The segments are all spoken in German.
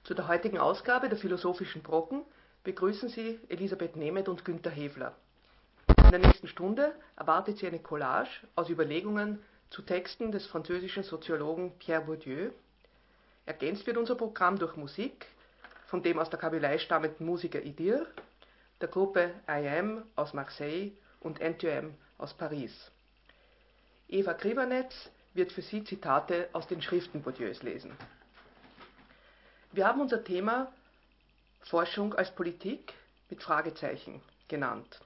Zu der heutigen Ausgabe der Philosophischen Brocken begrüßen Sie Elisabeth Nemeth und Günter Hewler. In der nächsten Stunde erwartet Sie eine Collage aus Überlegungen zu Texten des französischen Soziologen Pierre Bourdieu. Ergänzt wird unser Programm durch Musik von dem aus der Kabylei stammenden Musiker Idir, der Gruppe IM aus Marseille und N2M aus Paris. Eva Krivanetz wird für Sie Zitate aus den Schriften Bourdieus lesen. Wir haben unser Thema Forschung als Politik mit Fragezeichen genannt.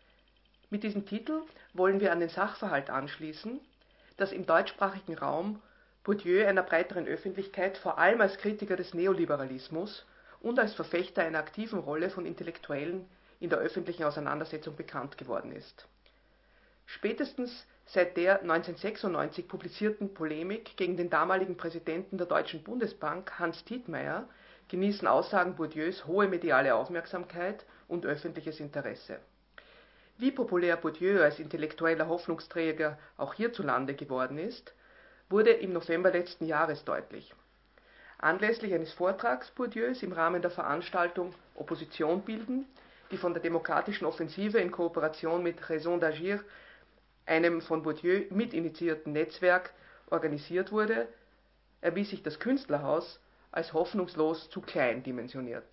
Mit diesem Titel wollen wir an den Sachverhalt anschließen, dass im deutschsprachigen Raum Bourdieu einer breiteren Öffentlichkeit vor allem als Kritiker des Neoliberalismus und als Verfechter einer aktiven Rolle von Intellektuellen in der öffentlichen Auseinandersetzung bekannt geworden ist. Spätestens seit der 1996 publizierten Polemik gegen den damaligen Präsidenten der Deutschen Bundesbank, Hans Tietmeyer, genießen Aussagen Bourdieus hohe mediale Aufmerksamkeit und öffentliches Interesse. Wie populär Bourdieu als intellektueller Hoffnungsträger auch hierzulande geworden ist, wurde im November letzten Jahres deutlich. Anlässlich eines Vortrags Bourdieus im Rahmen der Veranstaltung Opposition bilden, die von der Demokratischen Offensive in Kooperation mit Raison d'Agir, einem von Bourdieu mitinitiierten Netzwerk, organisiert wurde, erwies sich das Künstlerhaus als hoffnungslos zu klein dimensioniert.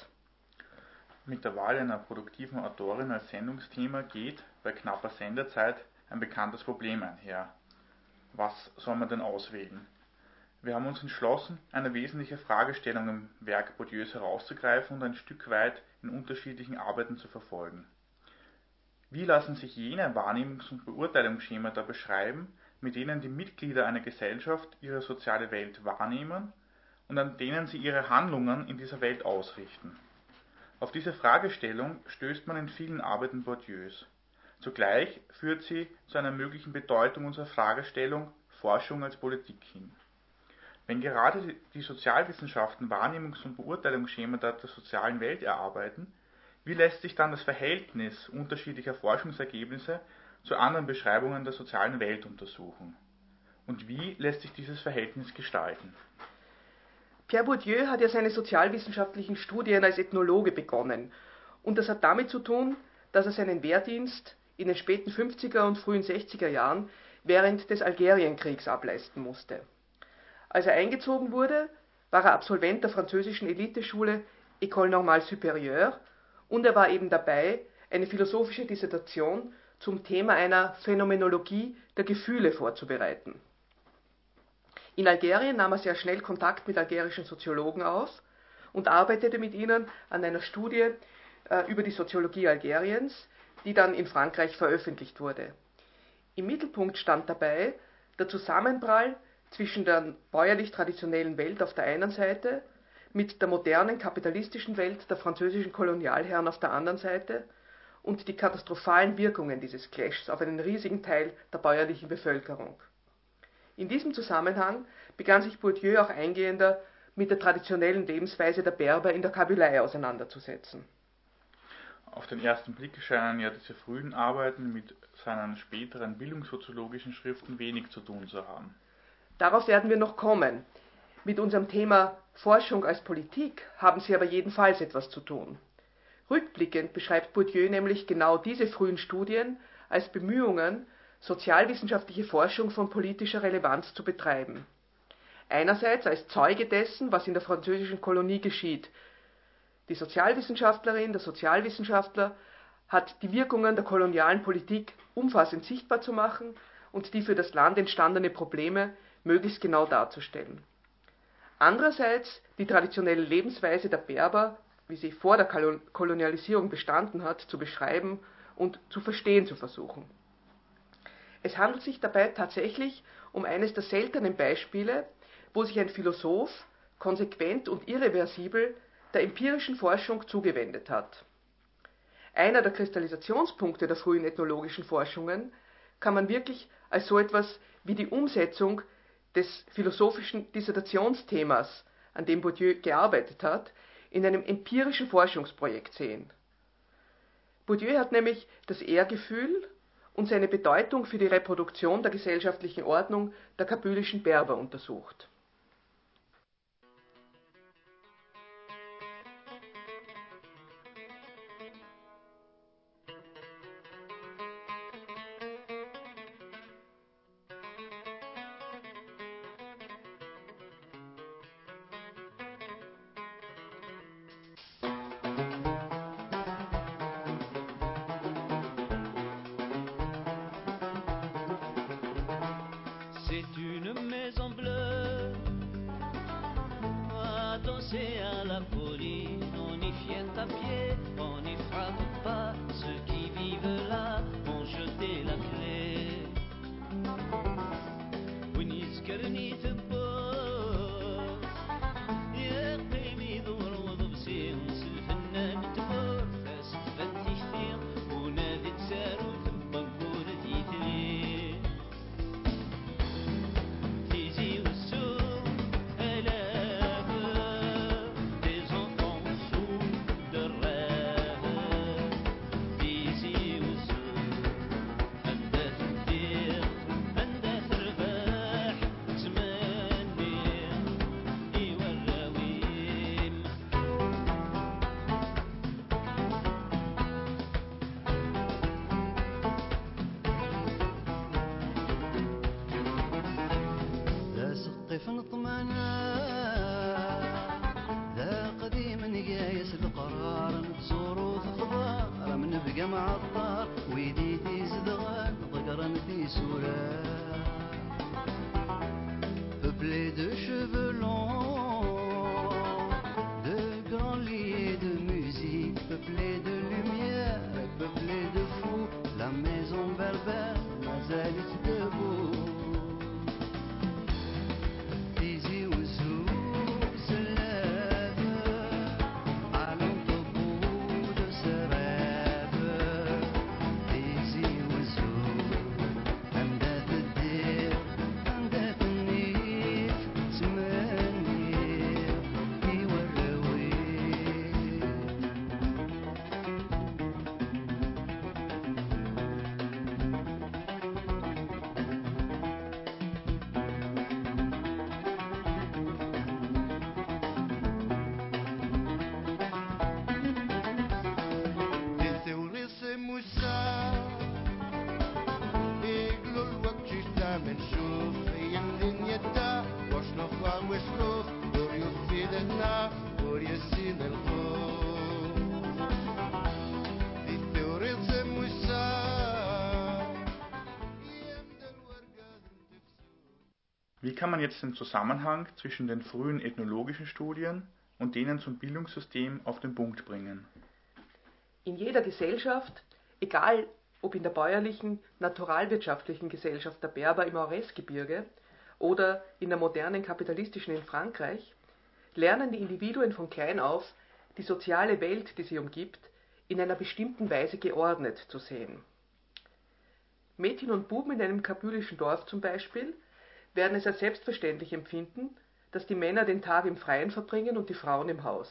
Mit der Wahl einer produktiven Autorin als Sendungsthema geht bei knapper Sendezeit ein bekanntes Problem einher. Was soll man denn auswählen? Wir haben uns entschlossen, eine wesentliche Fragestellung im Werk Bourdieus herauszugreifen und ein Stück weit in unterschiedlichen Arbeiten zu verfolgen. Wie lassen sich jene Wahrnehmungs- und Beurteilungsschemata beschreiben, mit denen die Mitglieder einer Gesellschaft ihre soziale Welt wahrnehmen und an denen sie ihre Handlungen in dieser Welt ausrichten? Auf diese Fragestellung stößt man in vielen Arbeiten Bourdieus. Zugleich führt sie zu einer möglichen Bedeutung unserer Fragestellung Forschung als Politik hin. Wenn gerade die Sozialwissenschaften Wahrnehmungs- und Beurteilungsschemata der sozialen Welt erarbeiten, wie lässt sich dann das Verhältnis unterschiedlicher Forschungsergebnisse zu anderen Beschreibungen der sozialen Welt untersuchen? Und wie lässt sich dieses Verhältnis gestalten? Pierre Bourdieu hat ja seine sozialwissenschaftlichen Studien als Ethnologe begonnen. Und das hat damit zu tun, dass er seinen Wehrdienst in den späten 50er und frühen 60er Jahren während des Algerienkriegs ableisten musste. Als er eingezogen wurde, war er Absolvent der französischen Eliteschule École Normale Supérieure und er war eben dabei, eine philosophische Dissertation zum Thema einer Phänomenologie der Gefühle vorzubereiten. In Algerien nahm er sehr schnell Kontakt mit algerischen Soziologen auf und arbeitete mit ihnen an einer Studie über die Soziologie Algeriens, die dann in Frankreich veröffentlicht wurde. Im Mittelpunkt stand dabei der Zusammenprall zwischen der bäuerlich-traditionellen Welt auf der einen Seite mit der modernen kapitalistischen Welt der französischen Kolonialherren auf der anderen Seite und die katastrophalen Wirkungen dieses Clashs auf einen riesigen Teil der bäuerlichen Bevölkerung. In diesem Zusammenhang begann sich Bourdieu auch eingehender mit der traditionellen Lebensweise der Berber in der Kabylei auseinanderzusetzen. Auf den ersten Blick scheinen ja diese frühen Arbeiten mit seinen späteren bildungssoziologischen Schriften wenig zu tun zu haben. Darauf werden wir noch kommen. Mit unserem Thema Forschung als Politik haben sie aber jedenfalls etwas zu tun. Rückblickend beschreibt Bourdieu nämlich genau diese frühen Studien als Bemühungen, sozialwissenschaftliche Forschung von politischer Relevanz zu betreiben. Einerseits als Zeuge dessen, was in der französischen Kolonie geschieht. Die Sozialwissenschaftlerin, der Sozialwissenschaftler hat die Wirkungen der kolonialen Politik umfassend sichtbar zu machen und die für das Land entstandene Probleme möglichst genau darzustellen. Andererseits die traditionelle Lebensweise der Berber, wie sie vor der Kolonialisierung bestanden hat, zu beschreiben und zu verstehen zu versuchen. Es handelt sich dabei tatsächlich um eines der seltenen Beispiele, wo sich ein Philosoph konsequent und irreversibel der empirischen Forschung zugewendet hat. Einer der Kristallisationspunkte der frühen ethnologischen Forschungen kann man wirklich als so etwas wie die Umsetzung des philosophischen Dissertationsthemas, an dem Bourdieu gearbeitet hat, in einem empirischen Forschungsprojekt sehen. Bourdieu hat nämlich das Ehrgefühl und seine Bedeutung für die Reproduktion der gesellschaftlichen Ordnung der kabylischen Berber untersucht. danser à la folie. On y vient à pied, on n'y frappe pas. Ceux qui vivent là ont jeté la clé. ونذكرني تبوس يا قيمي دور وضبسي نص الفنان تبور فاس تفتي كثير ونادي تسارو تبنكور تيتري تيجي والسوق آلاف des enfants sous de rêve تيجي والسوق أندى تدير أندى ترباح تمني يوراويم ذا سقف نطمنا ذا قديم قايس القرار نتزورو في خضار من بقى معطار ويدي تيزدغان ضقرا في سورة peuplé de cheveux longs, de grands lits de musique, peuplé de lumière et peuplé de fous, la maison berbère ما زالت debout. تيجي وزوق سلابة على طبول سرابة تيجي وزوق عندها تدير عندها تنيف تمنير يوراوي تثوري سموسا يقلوا الوقت جدا منشوف هي الدنيا تا واش نفضل وشلوف وريوف في لنا وريسين الخوف تثوري سموسا يمدى الورقة تفسود. Wie kann man jetzt den Zusammenhang zwischen den frühen ethnologischen Studien und denen zum Bildungssystem auf den Punkt bringen? In jeder Gesellschaft, egal ob in der bäuerlichen, naturalwirtschaftlichen Gesellschaft der Berber im Auresgebirge oder in der modernen kapitalistischen in Frankreich, lernen die Individuen von klein auf, die soziale Welt, die sie umgibt, in einer bestimmten Weise geordnet zu sehen. Mädchen und Buben in einem kabylischen Dorf zum Beispiel werden es als selbstverständlich empfinden, dass die Männer den Tag im Freien verbringen und die Frauen im Haus.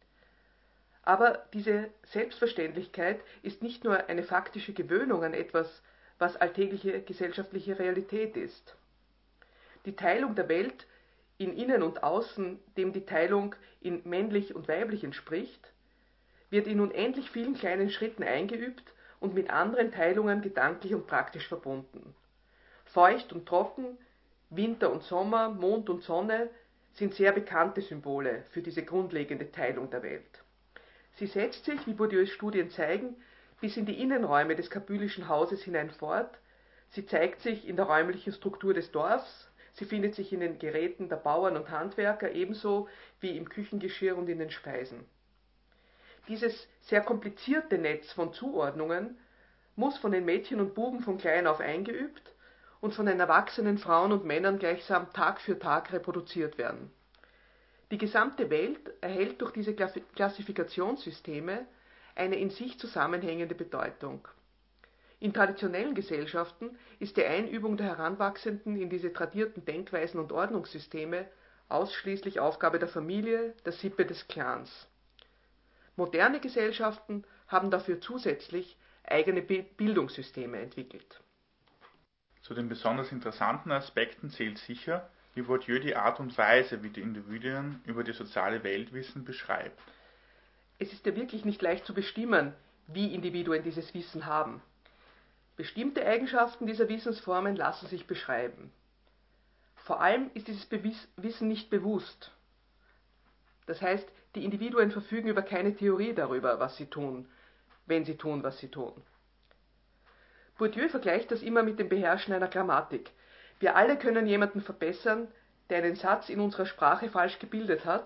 Aber diese Selbstverständlichkeit ist nicht nur eine faktische Gewöhnung an etwas, was alltägliche gesellschaftliche Realität ist. Die Teilung der Welt in Innen und Außen, dem die Teilung in männlich und weiblich entspricht, wird in unendlich vielen kleinen Schritten eingeübt und mit anderen Teilungen gedanklich und praktisch verbunden. Feucht und trocken, Winter und Sommer, Mond und Sonne sind sehr bekannte Symbole für diese grundlegende Teilung der Welt. Sie setzt sich, wie Bourdieus Studien zeigen, bis in die Innenräume des kabylischen Hauses hinein fort, sie zeigt sich in der räumlichen Struktur des Dorfs, sie findet sich in den Geräten der Bauern und Handwerker ebenso wie im Küchengeschirr und in den Speisen. Dieses sehr komplizierte Netz von Zuordnungen muss von den Mädchen und Buben von klein auf eingeübt und von den erwachsenen Frauen und Männern gleichsam Tag für Tag reproduziert werden. Die gesamte Welt erhält durch diese Klassifikationssysteme eine in sich zusammenhängende Bedeutung. In traditionellen Gesellschaften ist die Einübung der Heranwachsenden in diese tradierten Denkweisen und Ordnungssysteme ausschließlich Aufgabe der Familie, der Sippe des Clans. Moderne Gesellschaften haben dafür zusätzlich eigene Bildungssysteme entwickelt. Zu den besonders interessanten Aspekten zählt sicher, wie Bourdieu die Art und Weise, wie die Individuen über die soziale Welt wissen, beschreibt. Es ist ja wirklich nicht leicht zu bestimmen, wie Individuen dieses Wissen haben. Bestimmte Eigenschaften dieser Wissensformen lassen sich beschreiben. Vor allem ist dieses Wissen nicht bewusst. Das heißt, die Individuen verfügen über keine Theorie darüber, was sie tun, wenn sie tun, was sie tun. Bourdieu vergleicht das immer mit dem Beherrschen einer Grammatik. Wir alle können jemanden verbessern, der einen Satz in unserer Sprache falsch gebildet hat,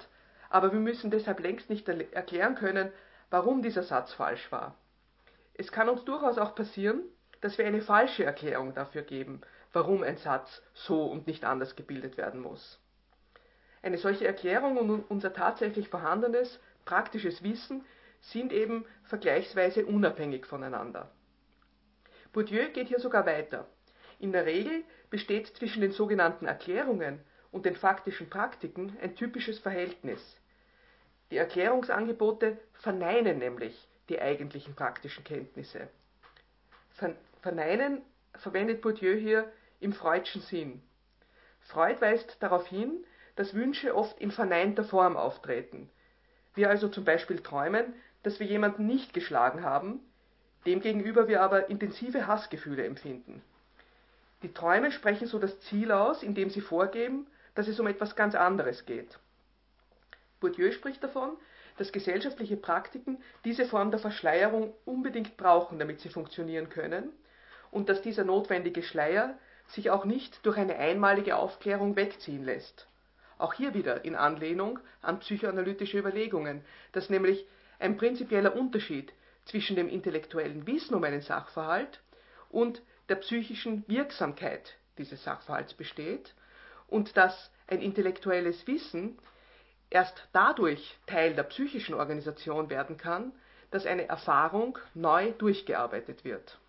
aber wir müssen deshalb längst nicht erklären können, warum dieser Satz falsch war. Es kann uns durchaus auch passieren, dass wir eine falsche Erklärung dafür geben, warum ein Satz so und nicht anders gebildet werden muss. Eine solche Erklärung und unser tatsächlich vorhandenes, praktisches Wissen sind eben vergleichsweise unabhängig voneinander. Bourdieu geht hier sogar weiter. In der Regel besteht zwischen den sogenannten Erklärungen und den faktischen Praktiken ein typisches Verhältnis. Die Erklärungsangebote verneinen nämlich die eigentlichen praktischen Kenntnisse. Verneinen verwendet Bourdieu hier im Freudschen Sinn. Freud weist darauf hin, dass Wünsche oft in verneinter Form auftreten. Wir also zum Beispiel träumen, dass wir jemanden nicht geschlagen haben, demgegenüber wir aber intensive Hassgefühle empfinden. Die Träume sprechen so das Ziel aus, indem sie vorgeben, dass es um etwas ganz anderes geht. Bourdieu spricht davon, dass gesellschaftliche Praktiken diese Form der Verschleierung unbedingt brauchen, damit sie funktionieren können, und dass dieser notwendige Schleier sich auch nicht durch eine einmalige Aufklärung wegziehen lässt. Auch hier wieder in Anlehnung an psychoanalytische Überlegungen, dass nämlich ein prinzipieller Unterschied zwischen dem intellektuellen Wissen um einen Sachverhalt und der psychischen Wirksamkeit dieses Sachverhalts besteht und dass ein intellektuelles Wissen erst dadurch Teil der psychischen Organisation werden kann, dass eine Erfahrung neu durchgearbeitet wird.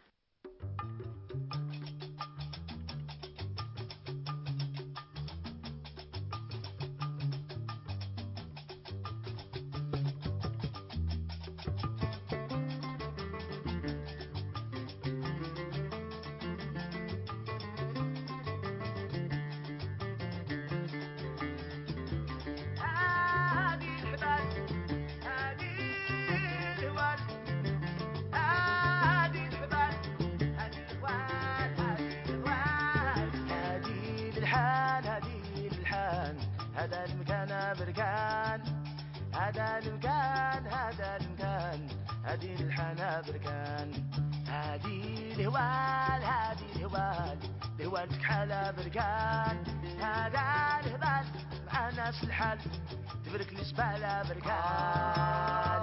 هذا المكان بركان هذا المكان هذا المكان هذه الحنا بركان هذه الهوال هذه الهوال الهوال تكحل بركان هذا الهبال مع ناس الحال تبرك الزبالة بركان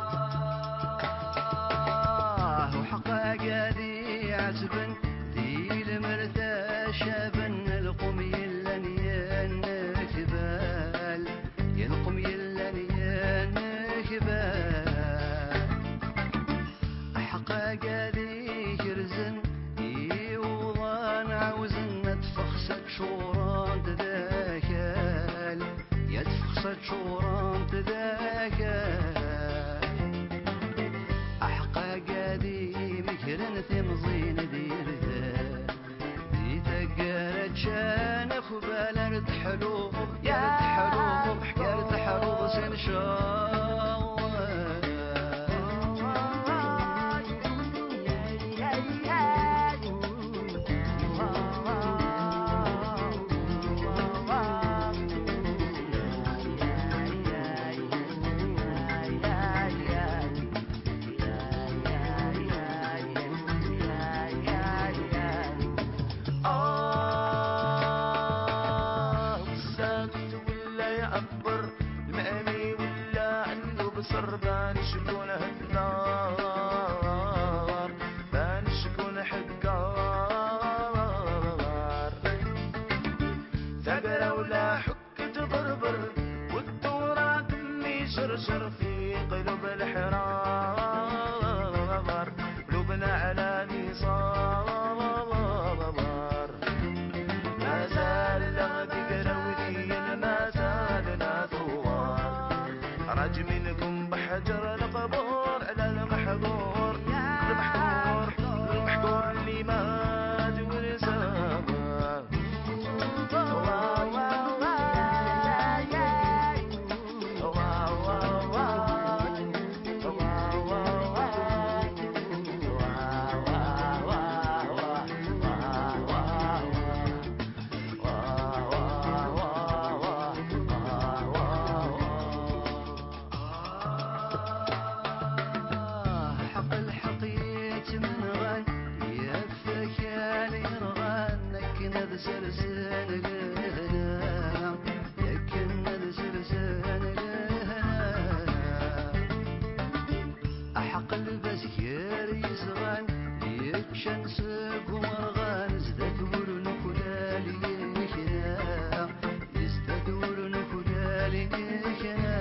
وحقق هذه عزبن ذي المرتشى بن القومي يلقم يلن ينكبال حقا قادي كرزن يوضان عاوزن تفخصت شوران تذاكال يتفخصت شوران تذاكال حقا قادي مكرن ثمزين ديرها دي تقارت شان اخبال ارتحلو يا ارتحلو ارتحلو زين بان شكون النار بان شكون حقار ثقرة ولا حك تبربر والدورة دمي شرشر في قلوب الحرار قلوبنا على نصار ما زال الغد قروي ما زالنا ثوار رج منكم حجر القبور على المحظور المحظور المحظور اللي مات ورسام سلسلة لنا لكن سلسلة الشمس قمر غانز تدور نكدالي كنا يستدور نكدالي كنا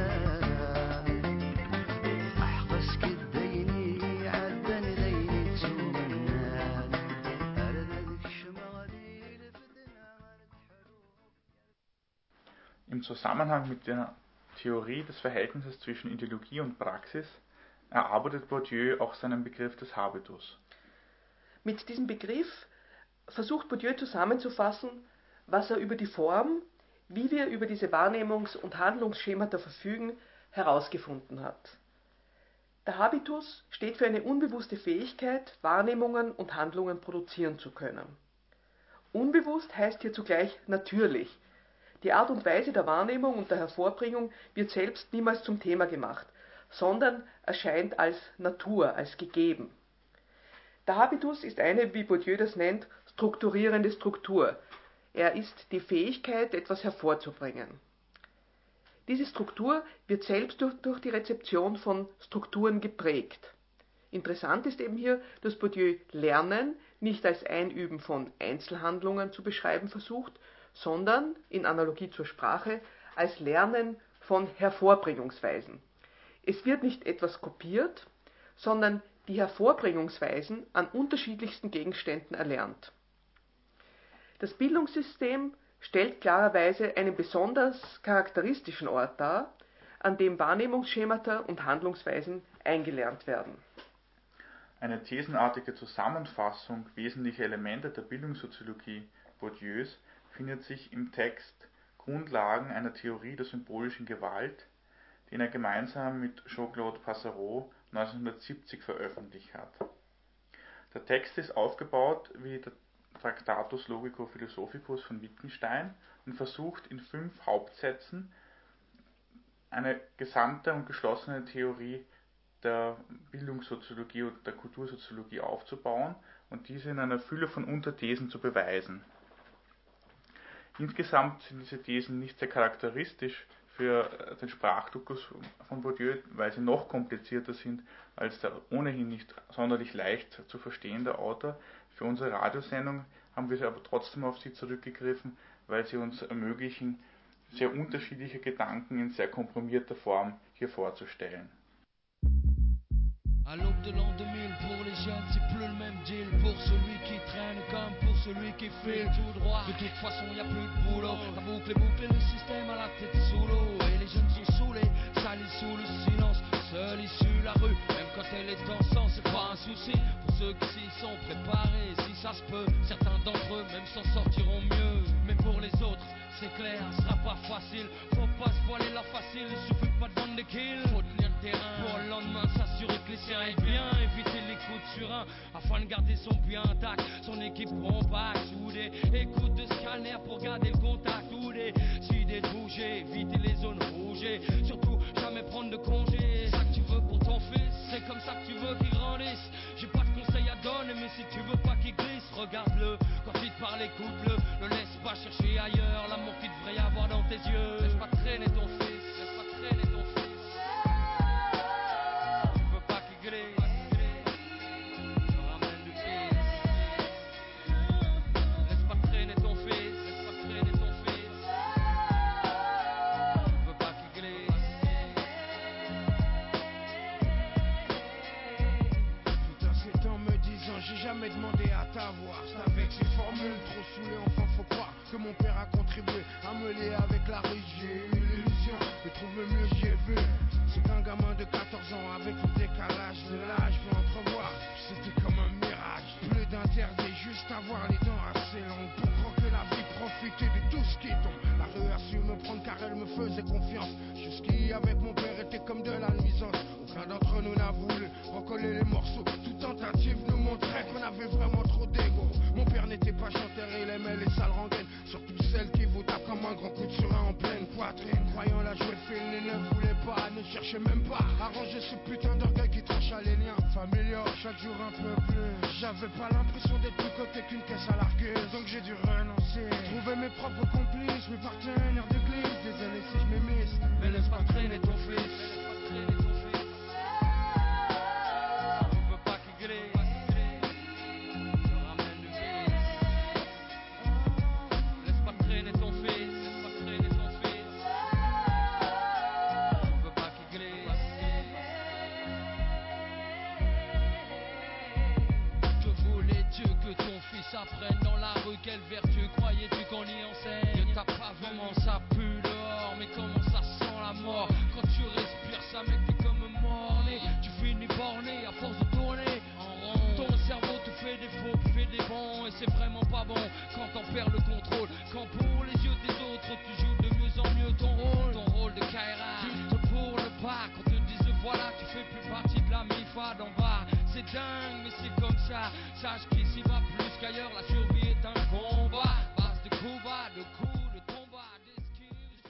أحقس كديني عدن ديني تسوم الناس أردك شمالي لفتنا Im Zusammenhang mit der Theorie des Verhältnisses zwischen Ideologie und Praxis erarbeitet Bourdieu auch seinen Begriff des Habitus. Mit diesem Begriff versucht Bourdieu zusammenzufassen, was er über die Form, wie wir über diese Wahrnehmungs- und Handlungsschemata verfügen, herausgefunden hat. Der Habitus steht für eine unbewusste Fähigkeit, Wahrnehmungen und Handlungen produzieren zu können. Unbewusst heißt hier zugleich natürlich. Die Art und Weise der Wahrnehmung und der Hervorbringung wird selbst niemals zum Thema gemacht, sondern erscheint als Natur, als gegeben. Der Habitus ist eine, wie Bourdieu das nennt, strukturierende Struktur. Er ist die Fähigkeit, etwas hervorzubringen. Diese Struktur wird selbst durch die Rezeption von Strukturen geprägt. Interessant ist eben hier, dass Bourdieu Lernen nicht als Einüben von Einzelhandlungen zu beschreiben versucht, sondern, in Analogie zur Sprache, als Lernen von Hervorbringungsweisen. Es wird nicht etwas kopiert, sondern die Hervorbringungsweisen an unterschiedlichsten Gegenständen erlernt. Das Bildungssystem stellt klarerweise einen besonders charakteristischen Ort dar, an dem Wahrnehmungsschemata und Handlungsweisen eingelernt werden. Eine thesenartige Zusammenfassung wesentlicher Elemente der Bildungssoziologie Bourdieus findet sich im Text Grundlagen einer Theorie der symbolischen Gewalt, den er gemeinsam mit Jean-Claude Passereau 1970 veröffentlicht hat. Der Text ist aufgebaut wie der Tractatus Logico-Philosophicus von Wittgenstein und versucht in 5 Hauptsätzen eine gesamte und geschlossene Theorie der Bildungssoziologie und der Kultursoziologie aufzubauen und diese in einer Fülle von Unterthesen zu beweisen. Insgesamt sind diese Thesen nicht sehr charakteristisch für den Sprachduktus von Bourdieu, weil sie noch komplizierter sind als der ohnehin nicht sonderlich leicht zu verstehende Autor. Für unsere Radiosendung haben wir aber trotzdem auf sie zurückgegriffen, weil sie uns ermöglichen, sehr unterschiedliche Gedanken in sehr komprimierter Form hier vorzustellen. À l'aube de l'an 2000, pour les jeunes, c'est plus le même deal. Pour celui qui traîne comme pour celui qui file tout droit. De toute façon, y a plus de boulot. La boucle est bouclée, le système à la tête sous l'eau. Et les jeunes sont saoulés, salis sous le silence. Seule issue la rue, même quand elle est en sang, c'est pas un souci. Pour ceux qui s'y sont préparés, si ça se peut, certains d'entre eux même s'en sortiront mieux. Mais pour les autres, c'est clair, ce sera pas facile. Faut pas se voiler la facile, il suffit pas de vendre des kills. Faut tenir le terrain pour le lendemain s'assurer que les siens aient bien. Éviter les coups de surin afin de garder son bien intact. Son équipe compacte, soudée. Écoute de scanner pour garder le contact. Ou décider de bouger, éviter les zones rouges. Et surtout, jamais prendre de congé. C'est ça que tu veux pour ton fils, c'est comme ça que tu veux qu'il grandisse. J'ai pas de conseils à donner, mais si tu veux pas qu'il glisse, regarde-le. Quand il te parle, écoute-le. Ne laisse pas chercher ailleurs l'amour qu'il devrait y avoir dans tes yeux. Laisse pas traîner ton fils, laisse pas traîner ton fils. Tu veux pas qu'il glisse, tu ramènes du fils. Laisse pas traîner ton fils, laisse pas traîner ton fils. Tu veux pas qu'il glisse. Tout en ces temps me disant, j'ai jamais demandé à t'avoir. C'est avec ces formules trop saoulées, enfin faut croire que mon père a contribué à me lier avec la rue. J'ai eu l'illusion de trouver mieux, j'ai vu. C'est qu'un gamin de 14 ans avec le décalage de l'âge peut entrevoir. C'était comme un mirage. Plus d'interdit, juste avoir les dents assez longues pour croquer la vie, profiter de tout ce qui tombe. La rue a su me prendre car elle me faisait confiance. Jusqu'y avec mon père était comme de la nuisance. Aucun d'entre nous n'a voulu recoller les morceaux. Toute tentative nous montrait qu'on avait vraiment trop d'ego. Mon père n'était pas chanteur, il aimait les sales rengaines. Surtout celles qui vous tapent comme un grand coup de surin en pleine poitrine. Croyant la jouer fine, il ne voulait pas, ne cherchait même pas à ranger ce putain d'orgueil qui tranche à les liens familiaux. Chaque jour un peu plus. J'avais pas l'impression d'être plus coté qu'une caisse à largueuse. Donc j'ai dû renoncer. Trouver mes propres complices, mes partenaires d'église. Désolé si je m'émisse, Mais laisse pas traîner ton fils, laisse pas traîner ton fils. Tu veux pas qu'il glisse. t'apprennent dans la rue quelle vertu croyais-tu qu'on y enseigne? T'as pas vraiment ça pue dehors, mais comment ça sent la mort? Quand tu respires ça mec t'es comme mort-né. Tu finis borné à force de tourner en rond. Ton cerveau te fait des faux, fait des bons. Et c'est vraiment pas bon quand t'en perds le contrôle. Quand pour les yeux des autres tu joues de mieux en mieux ton rôle de Kaira. Juste pour le pas, quand te disent voilà tu fais plus partie de la MIFA d'en bas. C'est dingue mais c'est comme ça. Sache qu'ici va plus qu'ailleurs, la survie est un combat. Base de combat, de coups, de combat, d'esquive.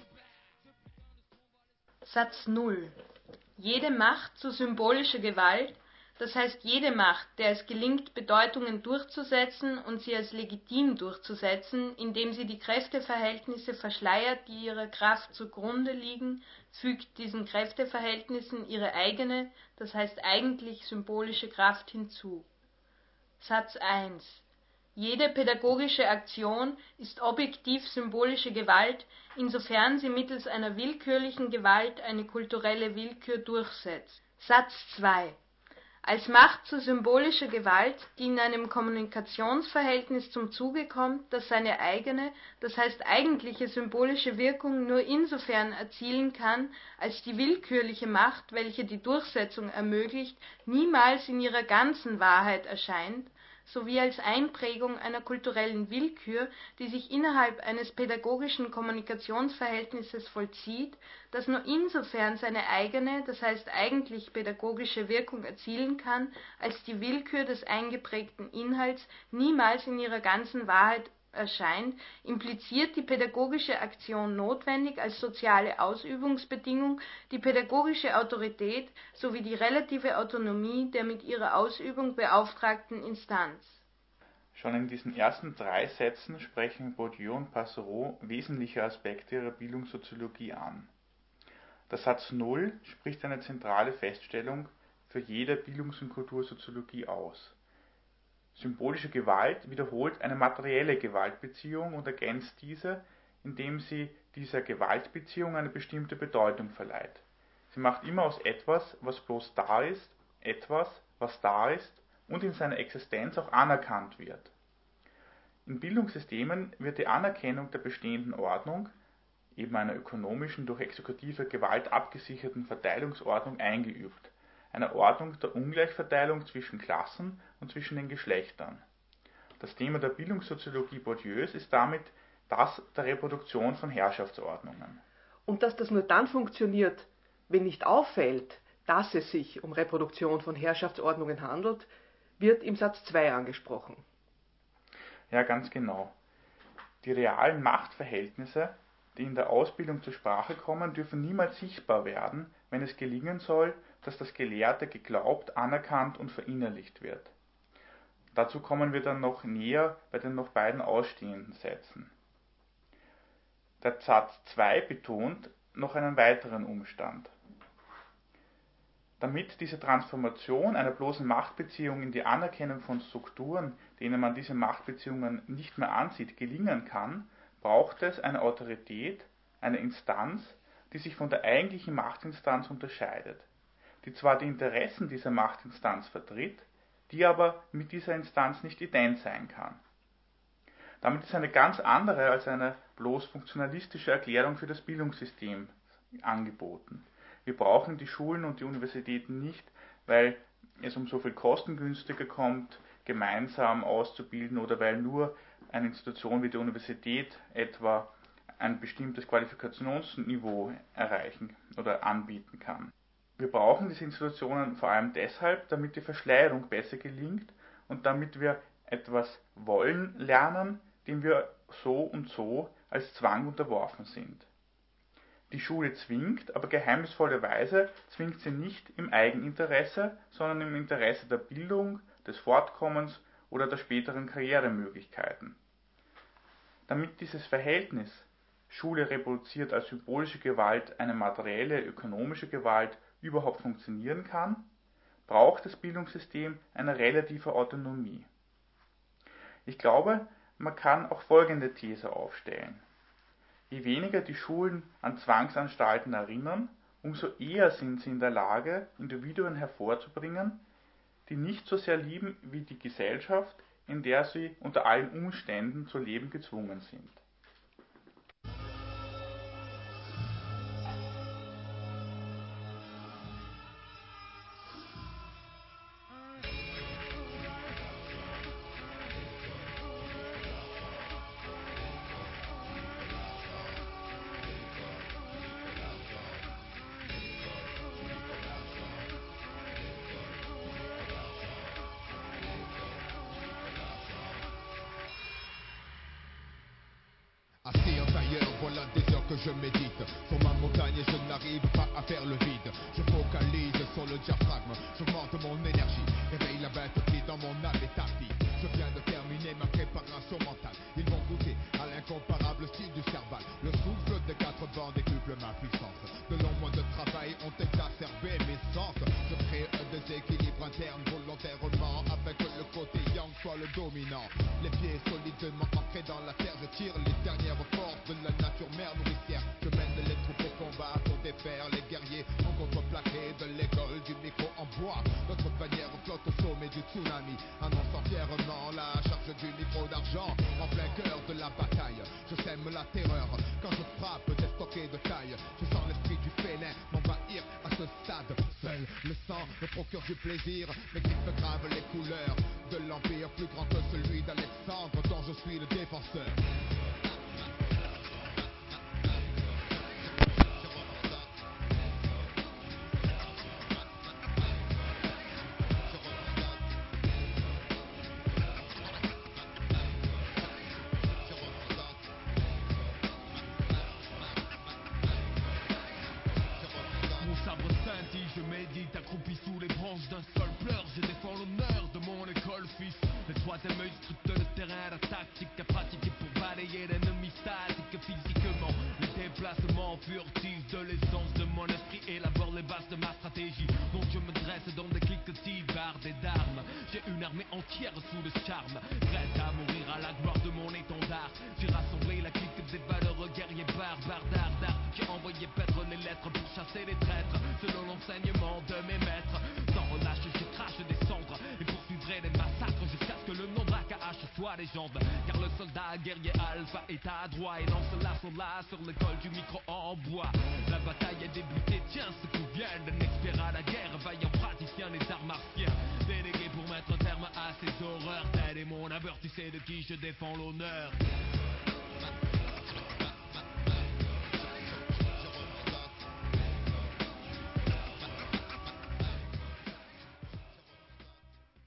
Satz 0. Jede Macht zu symbolischer Gewalt, das heißt jede Macht, der es gelingt, Bedeutungen durchzusetzen und sie als legitim durchzusetzen, indem sie die Kräfteverhältnisse verschleiert, die ihrer Kraft zugrunde liegen, fügt diesen Kräfteverhältnissen ihre eigene, das heißt eigentlich symbolische Kraft hinzu. Satz 1. Jede pädagogische Aktion ist objektiv symbolische Gewalt, insofern sie mittels einer willkürlichen Gewalt eine kulturelle Willkür durchsetzt. Satz 2. Als Macht zu symbolischer Gewalt, die in einem Kommunikationsverhältnis zum Zuge kommt, das seine eigene, das heißt eigentliche symbolische Wirkung nur insofern erzielen kann, als die willkürliche Macht, welche die Durchsetzung ermöglicht, niemals in ihrer ganzen Wahrheit erscheint, sowie als Einprägung einer kulturellen Willkür, die sich innerhalb eines pädagogischen Kommunikationsverhältnisses vollzieht, das nur insofern seine eigene, das heißt eigentlich pädagogische Wirkung erzielen kann, als die Willkür des eingeprägten Inhalts niemals in ihrer ganzen Wahrheit erscheint, impliziert die pädagogische Aktion notwendig als soziale Ausübungsbedingung die pädagogische Autorität sowie die relative Autonomie der mit ihrer Ausübung beauftragten Instanz. Schon in diesen ersten 3 Sätzen sprechen Bourdieu und Passereau wesentliche Aspekte ihrer Bildungssoziologie an. Der Satz 0 spricht eine zentrale Feststellung für jede Bildungs- und Kultursoziologie aus. Symbolische Gewalt wiederholt eine materielle Gewaltbeziehung und ergänzt diese, indem sie dieser Gewaltbeziehung eine bestimmte Bedeutung verleiht. Sie macht immer aus etwas, was bloß da ist, etwas, was da ist und in seiner Existenz auch anerkannt wird. In Bildungssystemen wird die Anerkennung der bestehenden Ordnung, eben einer ökonomischen, durch exekutive Gewalt abgesicherten Verteilungsordnung eingeübt, einer Ordnung der Ungleichverteilung zwischen Klassen und zwischen den Geschlechtern. Das Thema der Bildungssoziologie Bourdieus ist damit das der Reproduktion von Herrschaftsordnungen. Und dass das nur dann funktioniert, wenn nicht auffällt, dass es sich um Reproduktion von Herrschaftsordnungen handelt, wird im Satz 2 angesprochen. Ja, ganz genau. Die realen Machtverhältnisse, die in der Ausbildung zur Sprache kommen, dürfen niemals sichtbar werden, wenn es gelingen soll, dass das Gelehrte geglaubt, anerkannt und verinnerlicht wird. Dazu kommen wir dann noch näher bei den noch beiden ausstehenden Sätzen. Der Satz 2 betont noch einen weiteren Umstand. Damit diese Transformation einer bloßen Machtbeziehung in die Anerkennung von Strukturen, denen man diese Machtbeziehungen nicht mehr ansieht, gelingen kann, braucht es eine Autorität, eine Instanz, die sich von der eigentlichen Machtinstanz unterscheidet, die zwar die Interessen dieser Machtinstanz vertritt, die aber mit dieser Instanz nicht ident sein kann. Damit ist eine ganz andere als eine bloß funktionalistische Erklärung für das Bildungssystem angeboten. Wir brauchen die Schulen und die Universitäten nicht, weil es um so viel kostengünstiger kommt, gemeinsam auszubilden oder weil nur eine Institution wie die Universität etwa ein bestimmtes Qualifikationsniveau erreichen oder anbieten kann. Wir brauchen diese Institutionen vor allem deshalb, damit die Verschleierung besser gelingt und damit wir etwas wollen lernen, dem wir so und so als Zwang unterworfen sind. Die Schule zwingt, aber geheimnisvollerweise zwingt sie nicht im Eigeninteresse, sondern im Interesse der Bildung, des Fortkommens oder der späteren Karrieremöglichkeiten. Damit dieses Verhältnis Schule reproduziert als symbolische Gewalt eine materielle, ökonomische Gewalt überhaupt funktionieren kann, braucht das Bildungssystem eine relative Autonomie. Ich glaube, man kann auch folgende These aufstellen. Je weniger die Schulen an Zwangsanstalten erinnern, umso eher sind sie in der Lage, Individuen hervorzubringen, die nicht so sehr lieben wie die Gesellschaft, in der sie unter allen Umständen zu leben gezwungen sind. Assis en tailleur, voilà des heures que je médite. Sur ma montagne, je n'arrive pas à faire le vide. Je focalise sur le diaphragme, j'augmente mon énergie. Réveille la bête qui dans mon âme est active. Je viens de terminer ma préparation mentale. Ils vont goûter à l'incomparable style du cerval. Le souffle des 4 bandes décuple ma puissance. De longs mois de travail ont exacerbé mes sens. Je crée un déséquilibre interne volontairement, avec le côté yang soit le dominant. Les pieds solidement ancrés dans la terre, je tire les dernières forces de la nature mère nourricière. Je mène les troupes au combat pour défaire les guerriers en contreplaqué de l'école du micro en bois. Notre bannière flotte au sommet du tsunami, annonçant fièrement la charge du micro d'argent. En plein cœur de la bataille, je sème la terreur quand je frappe des stockés de taille. Je sens l'esprit du félin m'envahir à ce stade. Seul le sang me procure du plaisir, mes griffes gravent les couleurs de l'empire plus grand que celui d'Alexandre dont je suis le défenseur. Je médite accroupi sous les branches d'un seul pleur. Je défends l'honneur de mon école fils. Les troisième œil scrute le terrain, la tactique à pratiquer pour balayer l'ennemi statique physiquement. Les déplacements furtifs de l'essence de mon esprit élabore les bases de ma stratégie. Donc je me dresse dans des cliquetis bardés d'armes. J'ai une armée entière sous le charme, prête à mourir à la gloire de mon étendard. J'ai rassemblé la clique des valeureux guerriers barbares d'art. J'ai envoyé paître les lettres pour chasser les traîtres, selon l'enseignement de mes maîtres. Sans relâche, je crache des cendres et poursuivrai les massacres jusqu'à ce que le nombre AKH soit légende. Car le soldat guerrier alpha est adroit et lance la là sur le col du micro en bois. La bataille est débutée, tiens, ce qu'on vient d'un expert à la guerre, vaillant praticien des arts martiens. Délégué pour mettre terme à ces horreurs, tel est mon avertissé de qui je défends l'honneur.